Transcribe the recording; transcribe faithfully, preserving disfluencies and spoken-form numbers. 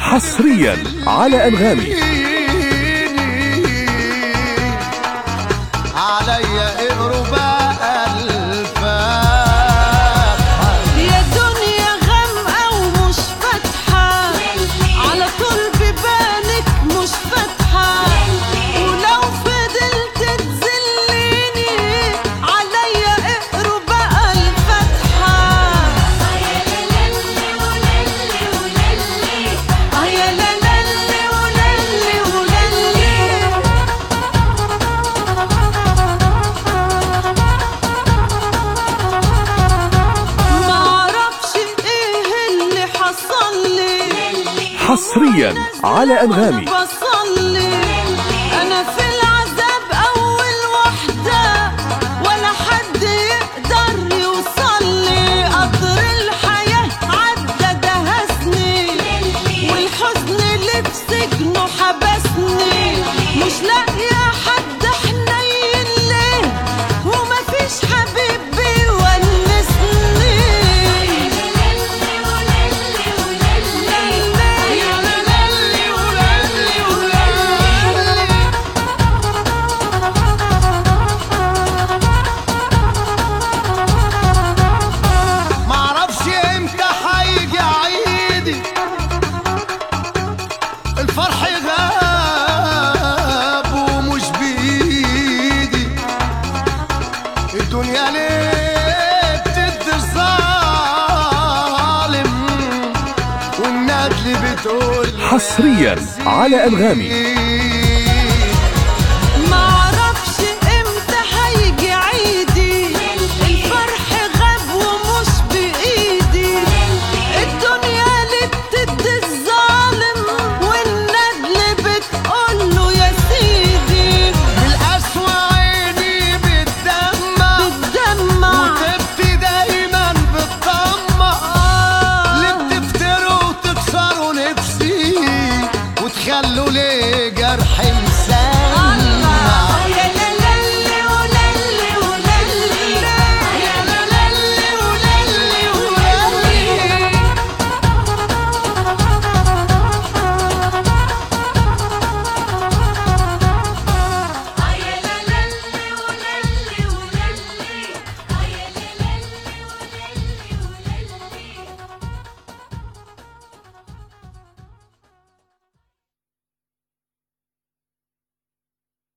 حصريا على أنغامي. عليا اقروا بقى الفاتحة. يا دنيا غامقة ومش فاتحة، على طول ببالك مش فاتحة، ولو فضلت تذليني عليا اقروا بقى الفاتحة. يا لالي ولالي ولالي، يا لالي ولالي ولالي. معرفش ايه اللي حصل لي، حصريا على أنغامي. بصلي انا في العذاب اول وحدة، ولا حد يقدر يوصلي. قطر الحياة عدى دهسني، والحزن اللي في سجنه حبسني. مش لاقية حد حنين ليه، ومفيش حبيب بيونسني. معرفش امتى هيجي عيدي، الفرح غاب ومش بايدي. الدنيا ليه بتدي الظالم، والندل بتقول حصريا على أنغامي.